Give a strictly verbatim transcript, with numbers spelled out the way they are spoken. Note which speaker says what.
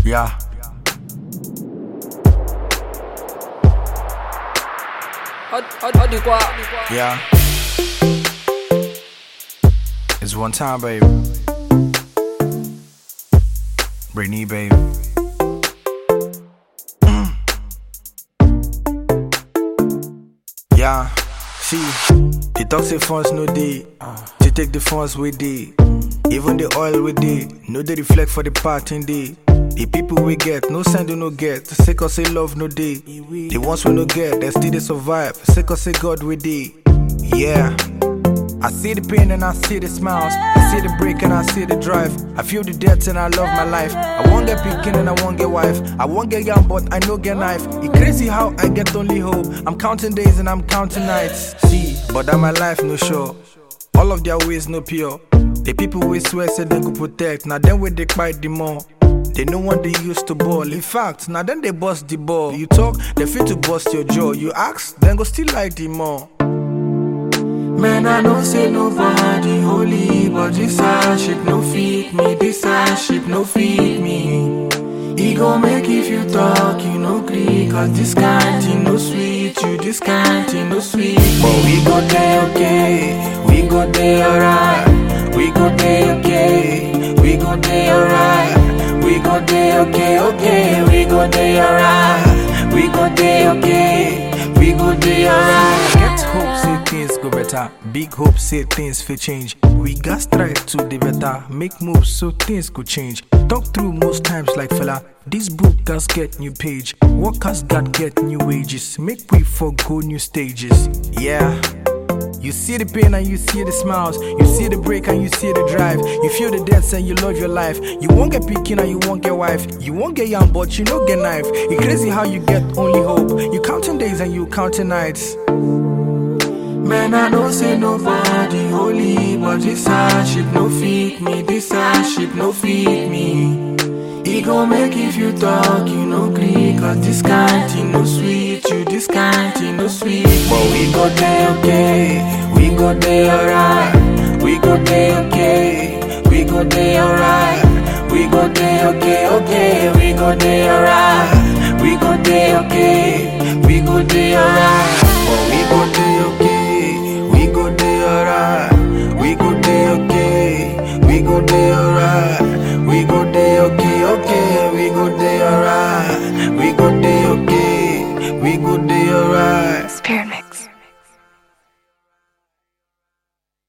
Speaker 1: Yeah. Yeah. It's one time, baby. Brittany, baby. Mm. Yeah. See, the toxic funds no day. To take the funds with day. Even the oil with day. No they reflect for the parting day. The people we get, no send no get. Say cause say love no day. The ones we no get, they still they survive. Say cause say God we day. Yeah. I see the pain and I see the smiles. I see the break and I see the drive. I feel the depth and I love my life. I won't get picking and I won't get wife. I won't get young but I no get knife. It's crazy how I get only hope. I'm counting days and I'm counting nights. See, but that my life no sure. All of their ways no pure. The people we swear said they could protect. Now then we they fight the more. They know what they used to ball. In fact, now then they bust the ball. You talk, they feel to bust your jaw. You ask, then go still like the more.
Speaker 2: Man, I know say nobody holy, but this hardship no feed me, this hardship no feed me. He gon' make if you talk, you no agree, cause this kind thing no sweet, you this kind thing no sweet. But we go there okay, we go there alright, we go there okay, we go there alright, we go there okay, okay, we go there alright, we go there okay, we go there alright.
Speaker 1: Get hope, say things go better. Big hope, say things fit change. We got strive to the better. Make moves so things could change. Talk through most times like fella. This book has get new page. Workers got get new wages. Make we forgo new stages. Yeah. You see the pain and you see the smiles. You see the break and you see the drive. You feel the deaths and you love your life. You won't get picking and you won't get wife. You won't get young but you don't get knife. It's crazy how you get only hope. You counting days and you counting nights.
Speaker 2: Man, I know say nobody holy, but this hardship no feed me, this hardship no feed me. He gon' make if you talk, you no agree, cause this kind thing no sweet, you this kind thing no sweet. But we go there okay, we go there alright, we go there okay, we go there alright, we go there okay, okay, we go there alright, we go there okay, we go there alright. But we go there okay, we go there alright, we go there okay, we go there